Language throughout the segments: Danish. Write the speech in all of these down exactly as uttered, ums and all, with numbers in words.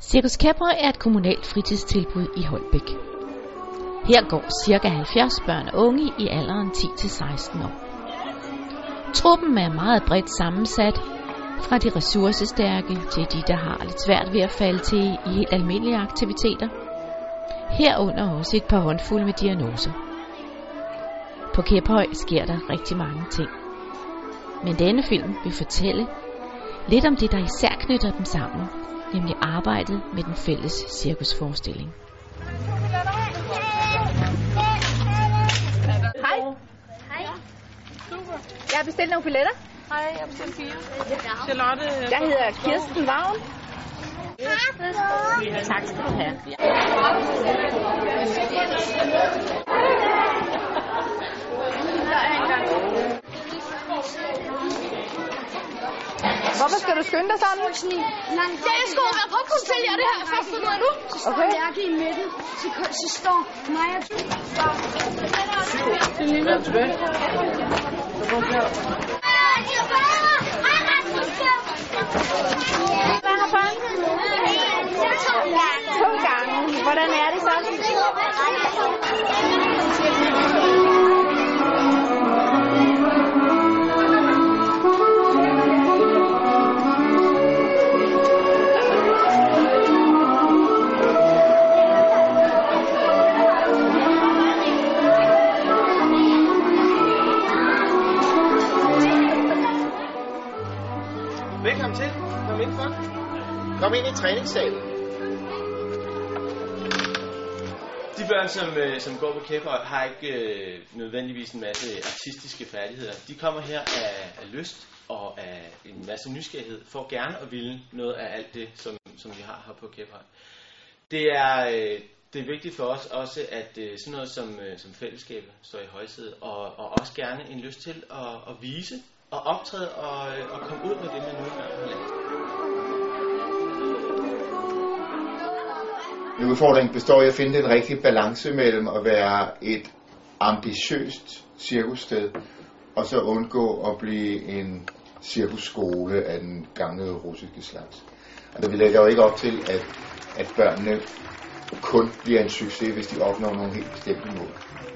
Cirkus Kæphøj er et kommunalt fritidstilbud i Holbæk. Her går ca. halvfjerds børn og unge i alderen ti til seksten år. Truppen er meget bredt sammensat, fra de ressourcestærke til de, der har lidt svært ved at falde til i helt almindelige aktiviteter. Herunder også et par håndfulde med diagnoser. På Kæphøj sker der rigtig mange ting. Men denne film vil fortælle lidt om det, der især knytter dem sammen, nemlig arbejdet med den fælles cirkusforestilling. Hej. Hej. Jeg har bestilt nogle billetter. Hej, jeg har bestilt fire. Charlotte. Jeg hedder Kirsten Vagn. Tak skal du have. Hvorfor skal du skynde dig sådan? Ja, jeg skal være på at sælge det her først nu. Så står Okay. Lærke i midten, så, så står mig og du. Det ligner tilbage. Hvad har børn? To gange. Hvordan er det så? Velkommen til. Kom indenfor. Kom ind i træningssalen. De børn, som, øh, som går på Kæphøj, har ikke øh, nødvendigvis en masse artistiske færdigheder. De kommer her af, af lyst og af en masse nysgerrighed, for gerne at ville noget af alt det, som, som vi har her på Kæphøj. Det er, øh, det er vigtigt for os også, at øh, sådan noget som, øh, som fællesskabet står i højsædet, og, og også gerne en lyst til at, at vise og optræde og, og komme ud med det, man nu engang har lært. En udfordring består i at finde den rigtige balance mellem at være et ambitiøst cirkussted, og så undgå at blive en cirkusskole af den gamle russiske slags. Altså, vi lægger jo ikke op til, at, at børnene kun bliver en succes, hvis de opnår nogle helt bestemte mål.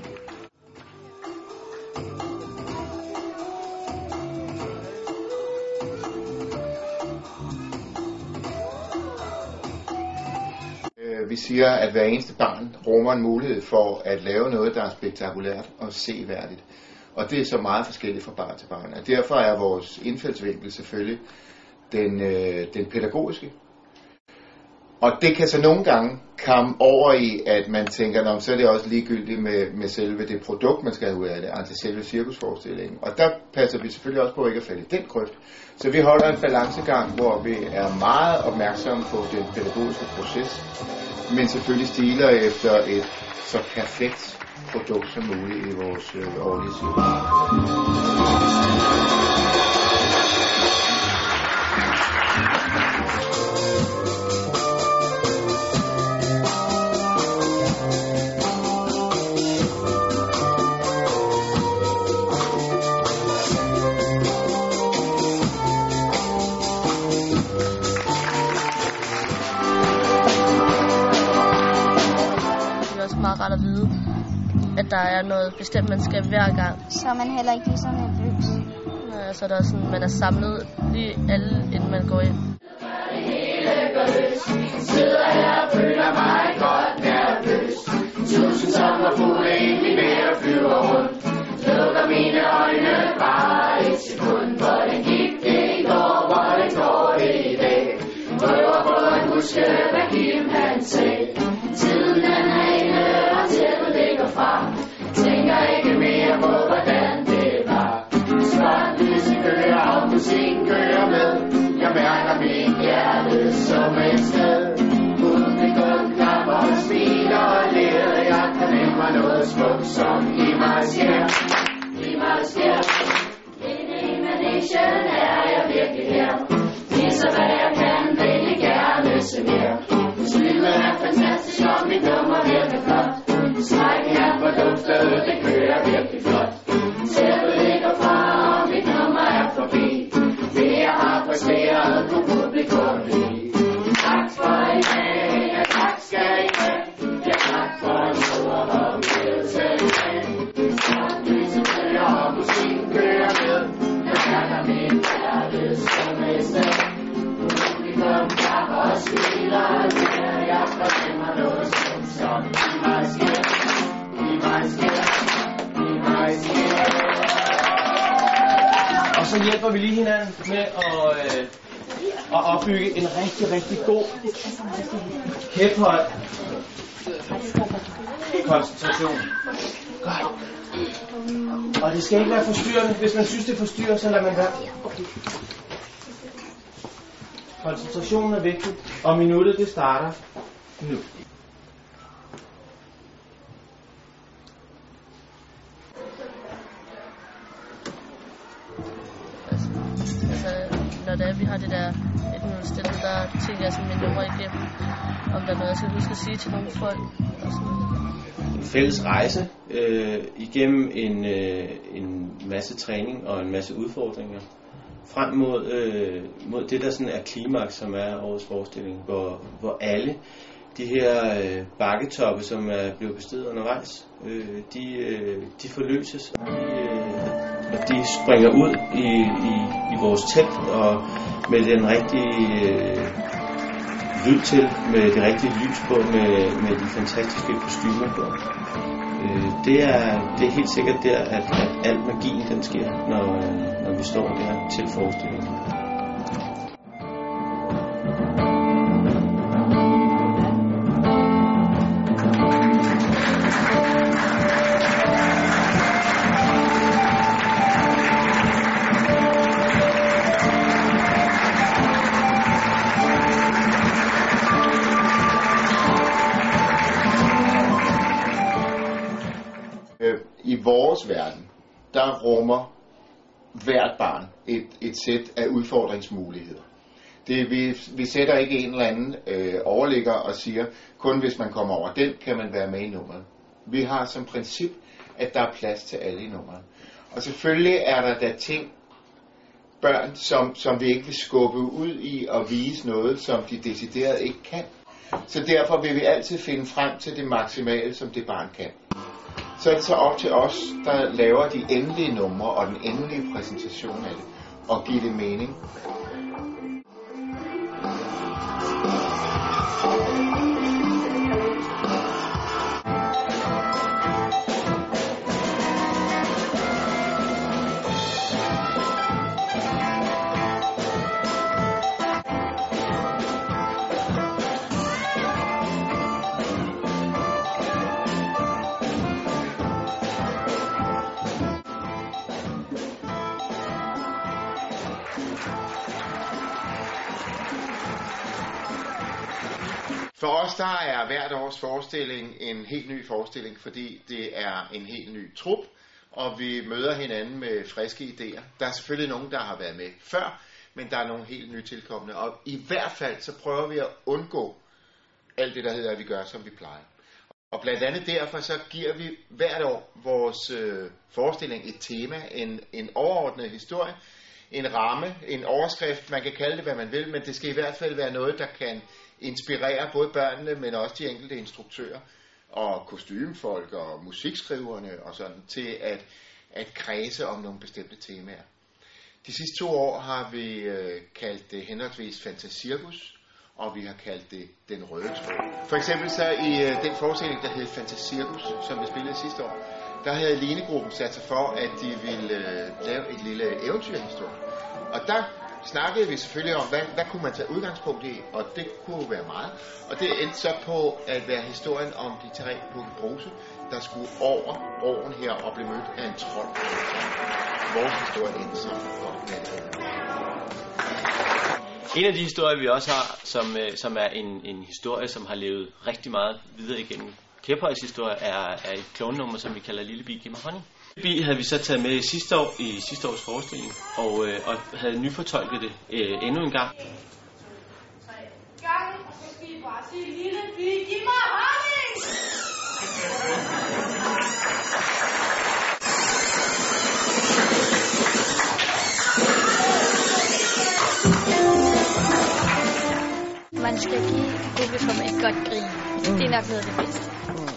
Vi siger, at hver eneste barn rummer en mulighed for at lave noget, der er spektakulært og seværdigt. Og det er så meget forskelligt fra barn til barn. Og derfor er vores indfaldsvinkel selvfølgelig den, øh, den pædagogiske. Og det kan så nogle gange komme over i, at man tænker, så er det også ligegyldigt med, med selve det produkt, man skal have ud af det, altså selve cirkusforestillingen. Og der passer vi selvfølgelig også på ikke at falde i den grøft. Så vi holder en balancegang, hvor vi er meget opmærksomme på den pædagogiske proces, men selvfølgelig stiler efter et så perfekt produkt som muligt i vores øh, årlige cirkus. Meget rart at vide, at der er noget bestemt, man skal hver gang. Så er man heller ikke lige så nervøs. Ja, så er der sådan, man er samlet lige alle, inden man går ind. Sidder her og føler mig godt nervøs. Tusind sommerfugle ind i vejr flyver rundt. Lukker mine øjne bare et sekund. Hvordan gik det i går, hvordan går det i dag? Prøver på at huske, hvad Kim han sagde. Tiden den er inde, og tæppet ligger frem. Tænker ikke mere på, hvordan det var. Spotlyset kører, og musikken kører med. Jeg mærker mit hjerte som et sted. Publikum klapper og smiler og ler. Jeg kan nemme mig noget smukt, som i mig sker. I mig sker. Ind i Manation er jeg virkelig her. Viser hvad jeg kan, vil jeg gerne se mere. Slivet er fantastisk, og mit nummer virker flot. Strækken er forduftet, det kører virkelig flot. Tæppet ligger fra, og mit nummer er forbi. Det jeg har præsteret, kunne publikum lide. Tak for i dag. for dem har noget sundt, som i mig sker, i mig sker, i mig sker. Og så hjælper vi lige hinanden med at, øh, at opbygge en rigtig, rigtig god kæphøj koncentration. Godt. Og det skal ikke være forstyrrende. Hvis man synes, det er forstyrrende, så lader man være. Koncentrationen er vigtig, og minuttet det starter nu. Altså, når det er, vi har det der et minut stille, der tænker jeg sådan min nummer igennem, om der er noget, jeg skal huske at sige til nogle folk. Og sådan. En fælles rejse øh, igennem en, øh, en masse træning og en masse udfordringer frem mod, øh, mod det, der sådan er klimaks, som er årets forestilling, hvor, hvor alle de her øh, bakketoppe, som er blevet besteget undervejs, øh, de, øh, de forløses. De, øh, og de springer ud i, i, i vores telt, og med den rigtige øh, lyd til, med det rigtige lys på, med, med de fantastiske kostymer på. Øh, det, er, det er helt sikkert der, at, at al magien den sker, når, når vi står der til forestillingen. I vores verden, der rummer hvert barn et, et sæt af udfordringsmuligheder. Det, vi, vi sætter ikke en eller anden øh, overligger og siger, kun hvis man kommer over den, kan man være med i nummeret. Vi har som princip, at der er plads til alle i nummeret. Og selvfølgelig er der da ting, børn, som, som vi ikke vil skubbe ud i og vise noget, som de decideret ikke kan. Så derfor vil vi altid finde frem til det maksimale, som det barn kan. Så er det så op til os, der laver de endelige numre og den endelige præsentation af det, og giver det mening. For os der er hvert års forestilling en helt ny forestilling, fordi det er en helt ny trup, og vi møder hinanden med friske idéer. Der er selvfølgelig nogen, der har været med før, men der er nogle helt nytilkommende, og i hvert fald så prøver vi at undgå alt det, der hedder, at vi gør, som vi plejer. Og blandt andet derfor så giver vi hvert år vores øh, forestilling et tema, en, en overordnet historie, en ramme, en overskrift, man kan kalde det, hvad man vil, men det skal i hvert fald være noget, der kan inspirere både børnene, men også de enkelte instruktører og kostymefolk og musikskriverne og sådan, til at, at kredse om nogle bestemte temaer. De sidste to år har vi øh, kaldt det henholdsvis Fantasirkus, og vi har kaldt det Den Røde Tråd. For eksempel så i øh, den forestilling, der hed Fantasirkus, som vi spillede sidste år, der havde Line-gruppen sat sig for, at de ville øh, lave et lille eventyrhistorie. Og der snakkede vi selvfølgelig om, hvad, hvad kunne man tage udgangspunkt i, og det kunne være meget. Og det endte så på at være historien om de tre Pukkelpose, der skulle over broen her og blive mødt af en trold. Vores historie endte så godt med det. En af de historier, vi også har, som, som er en, en historie, som har levet rigtig meget videre igennem Kæphøjs historie, er, er et klovnenummer, som vi kalder Lille Bi, giv mig honning. Lille Bi havde vi så taget med sidste år i sidste års forestilling, og, øh, og havde nyfortolket det øh, endnu en gang. Gang, og så skal I bare sige, Lille Bi, giv mig honning! Man skal give publikum et godt grin. Det er nok noget af det bedste.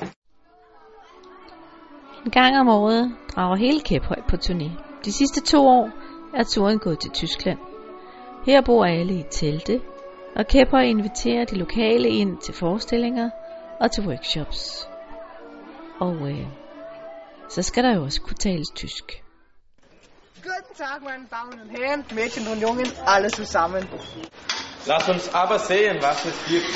En gang om året drager hele Kæphøj på turné. De sidste to år er turen gået til Tyskland. Her bor alle i telte, Og Kepper inviterer de lokale ind til forestillinger og til workshops. Og øh, så skal der jo også kunne tales tysk. Guten Tag, meine Damen und Herren, Mädchen und Jungen, alle zusammen. Lass uns aber sehen, was es gibt.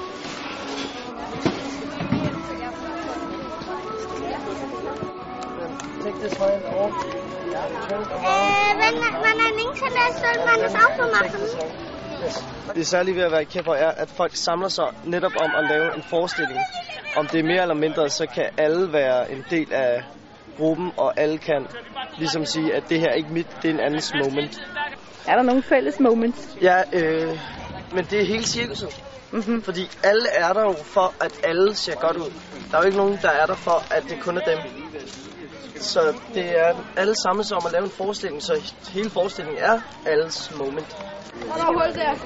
Äh, wenn man ein Links hat, soll man das auch so machen. Det særlige ved at være i Kepper er, at folk samler sig netop om at lave en forestilling. Om det er mere eller mindre, så kan alle være en del af gruppen, og alle kan ligesom sige, at det her er ikke mit, det er en andens moment. Er der nogle fælles moments? Ja, øh, men det er hele cirkuset. Mm-hmm. Fordi alle er der jo for, at alle ser godt ud. Der er jo ikke nogen, der er der for, at det kun er dem. Så det er alle sammen om at lave en forestilling, så hele forestillingen er alles moment. Og der er hul der.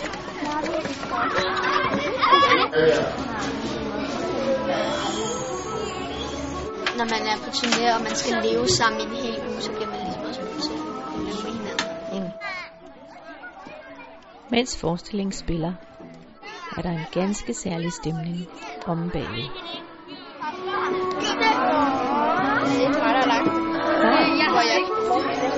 Når man er på turné, og man skal leve sammen i en hel uge, så bliver man ligesom også nødt til at leve med hinanden. Mm. Mens forestillingen spiller, er der en ganske særlig stemning omme bagved. Det er mig, der er lagt. Jeg har jeg ikke.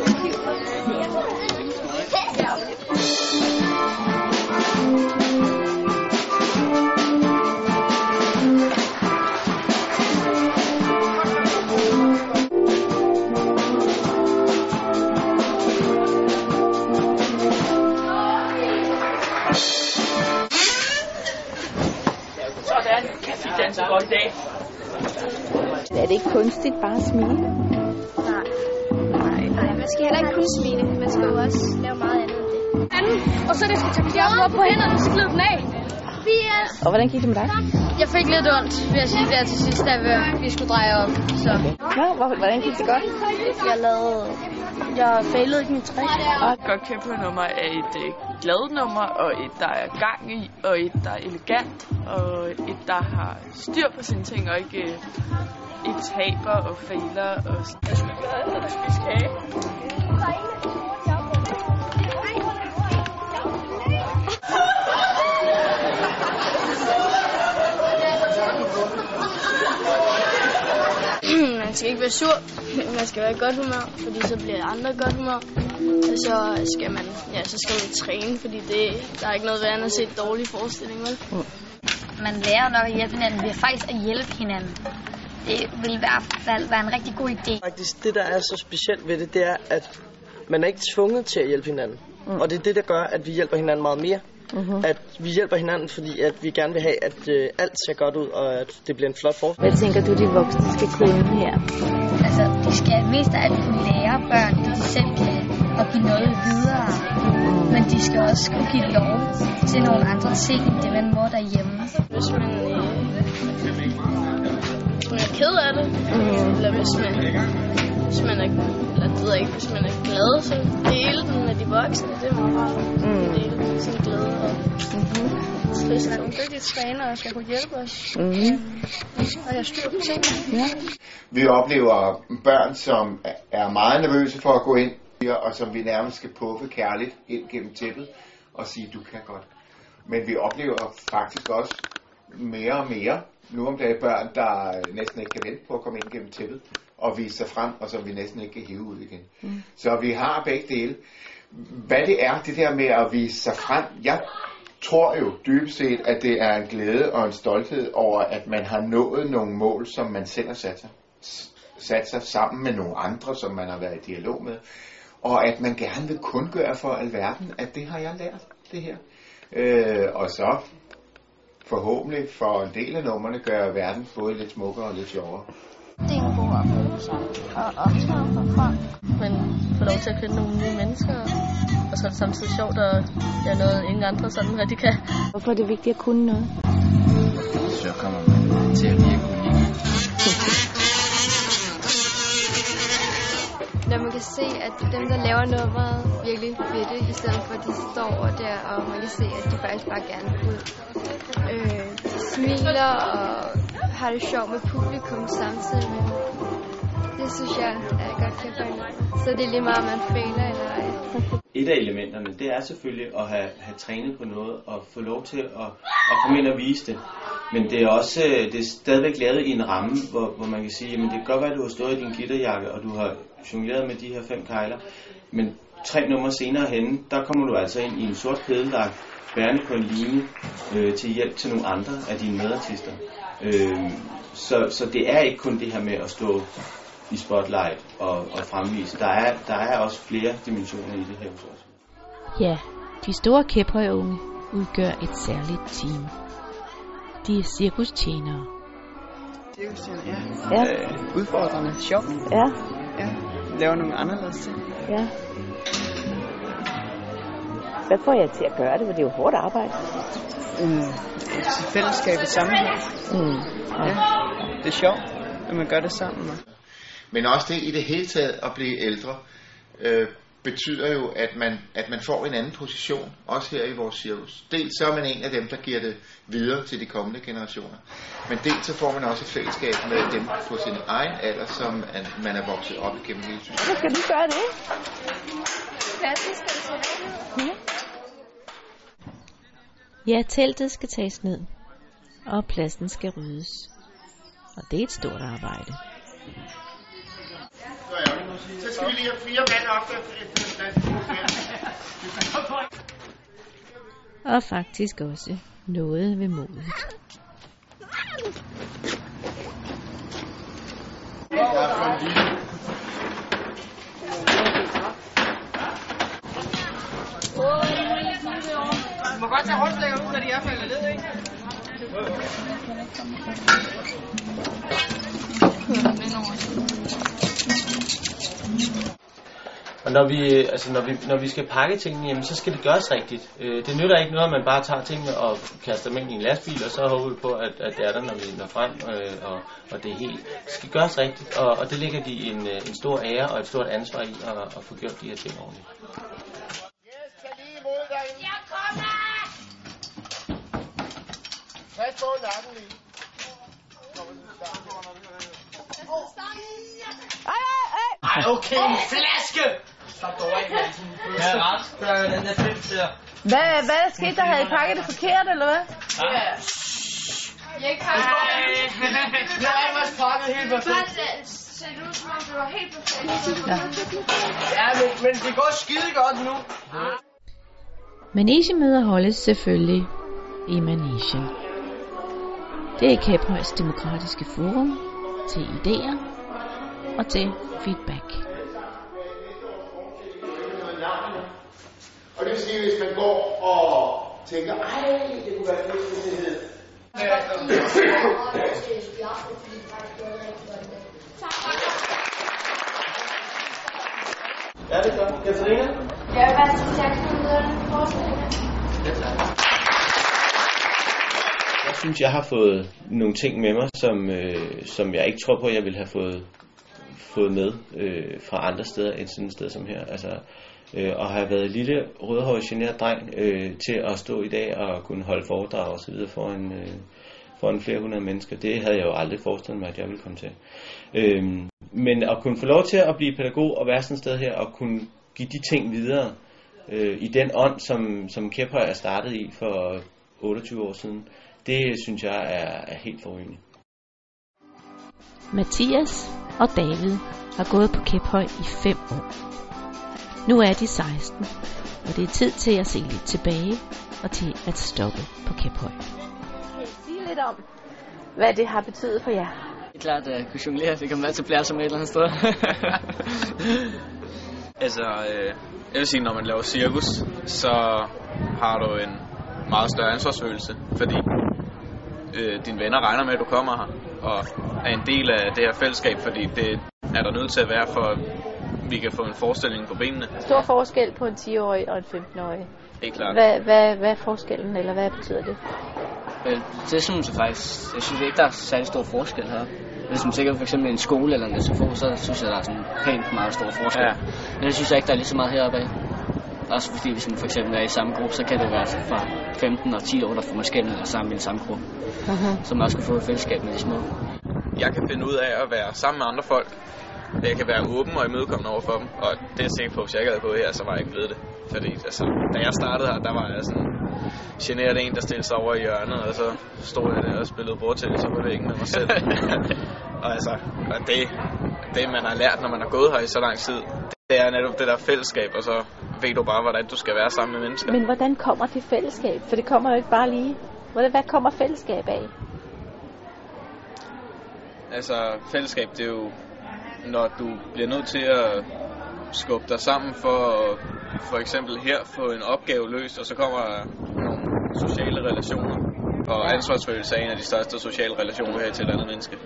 Sådan kan vi danse godt i dag. Er det ikke kunstigt bare at smile? Nej. Nej, nej. Man skal heller ikke kun smile. Man skal jo også lave meget andet end det. Anden, og så det skal tage pijakken op på hænderne, og så glide den af. Vi er... Og hvordan gik det med dig? Jeg fik lidt ondt, vil jeg sige, der til sidst, da vi skulle dreje op. Så. Nå, hvordan gik det godt? Jeg lavede... Jeg failede ikke mit trick. Et godt Kepper-nummer er et øh, glad nummer, og et, der er gang i, og et, der er elegant, og et, der har styr på sine ting, og ikke øh, et taber og fejler. Og jeg skulle gøre spise kage. Man skal ikke være sur, man skal være i godt humør, fordi så bliver andre i godt humør. Og så skal man, ja, så skal man træne, fordi det, der er ikke noget værre end at se et dårlig forestilling, vel? Mm. Man lærer nok at hjælpe hinanden ved faktisk at hjælpe hinanden. Det vil i hvert fald være en rigtig god idé. Faktisk, det der er så specielt ved det, det er, at man er ikke tvunget til at hjælpe hinanden. Mm. Og det er det, der gør, at vi hjælper hinanden meget mere. Mm-hmm. At vi hjælper hinanden, fordi at vi gerne vil have, at øh, alt ser godt ud, og at det bliver en flot forestilling. Hvad tænker du, de voksne skal kunne her? Altså, de skal mest af alt kunne lære børn, at de selv kan og give noget videre. Men de skal også kunne give lov til nogle andre ting, end det man må derhjemme. Hvis man, øh, hvis man er ked af det, mm. eller hvis man, hvis man er, eller det ved jeg ikke, hvis man er glad, så dele den med de voksne. Det er meget rart at dele sin glæde. Og mm-hmm. hvis der er nogle dygtige trænere, skal kunne hjælpe os. Mm-hmm. Og jeg styrer på tingene. Ja. Vi oplever børn, som er meget nervøse for at gå ind, og som vi nærmest skal puffe kærligt ind gennem tæppet og sige, du kan godt. Men vi oplever faktisk også mere og mere nu om dagen børn, der næsten ikke kan vente på at komme ind gennem tæppet og vise sig frem, og som vi næsten ikke kan hive ud igen. Mm. Så vi har begge dele. Hvad det er, det der med at vise sig frem, jeg tror jo dybest set, at det er en glæde og en stolthed over, at man har nået nogle mål, som man selv har sat sig. sat sig sammen med nogle andre, som man har været i dialog med, og at man gerne vil kundgøre for alverden, at det har jeg lært, det her. Øh, og så forhåbentlig for en del af numrene gør verden både lidt smukkere og lidt sjovere. Det er en god oplevelse at optræde for folk, men få lov til at kende nogle nye mennesker, og så er det samtidig sjovt at gøre noget, ingen andre sådan rigtig kan. Hvorfor er det vigtigt at kunne noget? Så kommer man til at virke unik. Når man kan se, at dem, der laver nummeret, virkelig ved det, i stedet for at de står der, og man kan se, at de faktisk bare gerne vil ud. Øh, de smiler og har det sjovt med publikum samtidig med. Det synes jeg er godt Kepper. Så det er lige meget, om man fejler eller ej. et af elementerne, det er selvfølgelig at have, have trænet på noget og få lov til at, at komme ind og vise det. Men det er også det er stadigvæk lavet i en ramme, hvor, hvor man kan sige, at det kan godt være, at du har stået i din glitterjakke, og du har jongleret med de her fem kejler, men tre numre senere henne, der kommer du altså ind i en sort kedeldragt, bærende på en linje øh, til hjælp til nogle andre af dine medartister. Øh, så, så det er ikke kun det her med at stå i spotlight og, og fremvise. Der er, der er også flere dimensioner i det her hos os. Ja, de store Kæphøj-unge udgør et særligt team. De er cirkustjenere. Cirkustjenere, ja. ja. Øh, udfordrende, sjov. Ja. Ja. Laver nogle anderledes ting. Ja. Hvad får jeg til at gøre det, for det er jo hårdt arbejde? Mm, et fællesskab, et sammenhæng. Mm. Ja. ja. Det er sjovt, at man gør det sammen. Men også det i det hele taget at blive ældre, øh, betyder jo, at man, at man får en anden position, også her i vores cirkus. Dels så er man en af dem, der giver det videre til de kommende generationer. Men dels så får man også et fællesskab med dem på sin egen alder, som man er vokset op igennem hele tiden. Hvad skal du gøre det? Ja, teltet skal tages ned, og pladsen skal ryddes. Og det er et stort arbejde. Så skal vi lige have fire mand op efter. Og faktisk også noget ved modet. Du må godt tage rundstikker ud, når de er faldet ned, ikke? Og når vi, altså når vi, når vi skal pakke tingene, jamen, så skal det gøres rigtigt. Det nytter ikke noget, at man bare tager tingene og kaster dem ind i en lastbil, og så håber vi på, at, at det er der, når vi når frem, og, og det er helt. Det skal gøres rigtigt, og, og det ligger de en, en stor ære og et stort ansvar i at, at få gjort de her ting ordentligt. Jeg kommer! Pas på nakken lige. Ej, okay, en flaske! Stop dog af med sådan en bøsse. Ja, ret. Der er den der film til jer. Hvad, hvad skete der? Havde I pakket det forkert, eller hvad? Ja. Jeg ikke pakket det. Jeg har faktisk pakket helt perfekt. Det ser ud som om det var helt perfekt. Ja, ja men, men det går skide godt nu. Manegemøder holdes selvfølgelig i Manesien. Det er Kæphøjs demokratiske forum til idéer og til feedback. Og det vil sige, hvis man går og tænker, ej, det kunne være fedt, hvis det hed. Ja, det gør. Katarina? Jeg vil bare sige tak for møderne forslag. Jeg synes, jeg har fået nogle ting med mig, som, øh, som jeg ikke tror på, jeg ville have fået, fået med øh, fra andre steder end sådan et sted som her. Altså, øh, og har været lille, rødhåret, generet dreng øh, til at stå i dag og kunne holde foredrag og så videre foran, øh, foran flere hundrede mennesker. Det havde jeg jo aldrig forestillet mig, at jeg ville komme til. Øh, men at kunne få lov til at blive pædagog og være sådan et sted her og kunne give de ting videre øh, i den ånd, som, som Kæphøj er startet i for otteogtyve år siden, det synes jeg er, er helt forrygende. Mathias og David har gået på Kæphøj i fem år. Nu er de seksten, og det er tid til at se lidt tilbage og til at stoppe på Kæphøj. Kan I sige lidt om, hvad det har betydet for jer? Det er klart, at kunne jonglere, det kan være til plads som et eller andet sted. altså, øh, jeg vil sige, når man laver cirkus, så har du en meget større ansvarsfølelse, fordi øh, dine venner regner med, at du kommer her og er en del af det her fællesskab, fordi det er der nødt til at være, for at vi kan få en forestilling på benene. Stor forskel på en ti-årig og en femten-årig. Det er klart. Hvad, hvad, hvad er forskellen, eller hvad betyder det? Vel, det synes jeg faktisk, jeg synes ikke, der er særlig stor forskel her. Hvis man tænker for eksempel en skole eller en S F O, så synes jeg, der er sådan pænt meget stor forskel. Ja. Men det synes jeg ikke, der er lige så meget heroppe af. Også fordi hvis man for eksempel er i samme gruppe, så kan det være fra femten og ti år, der får man skændende sammen i en samme gruppe. Uh-huh. Så man også kan få et fællesskab med de små. Jeg kan finde ud af at være sammen med andre folk. Jeg kan være åben og imødekommende over for dem. Og det er jeg sikker på, hvis jeg ikke havde gået her, så var jeg ikke blevet det. Fordi altså, da jeg startede her, der var jeg sådan generet en, der stillede sig over i hjørnet, og så stod jeg der og spillede bordtennis på væggen med mig selv. Og altså, og det, det man har lært, når man har gået her i så lang tid, det er netop det der fællesskab, og så ved du bare, hvordan du skal være sammen med mennesker. Men hvordan kommer det fællesskab? For det kommer jo ikke bare lige. Hvad kommer fællesskab af? Altså, fællesskab, det er jo, når du bliver nødt til at skubbe dig sammen for at for eksempel her få en opgave løst, og så kommer der nogle sociale relationer. Og ansvarsfølelse er en af de største sociale relationer her til et andet menneske.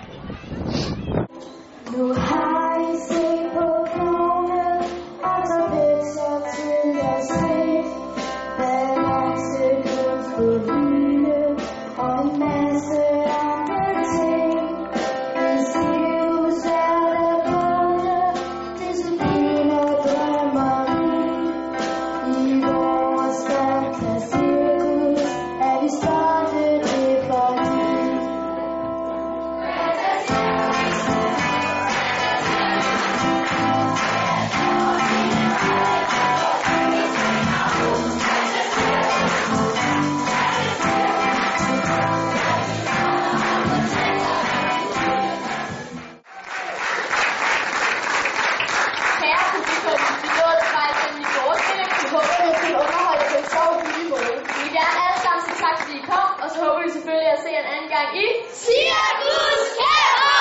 Nu har I set på kroge, og så vækster til jeres skridt. Balance, kunst på hylde, og en masse andre ting. I cirkus er der både disciplin og drømmeri. I vores stærke cirkus er vi stolte det parti. Og så håber vi selvfølgelig at se en anden gang i Cirkus Kære!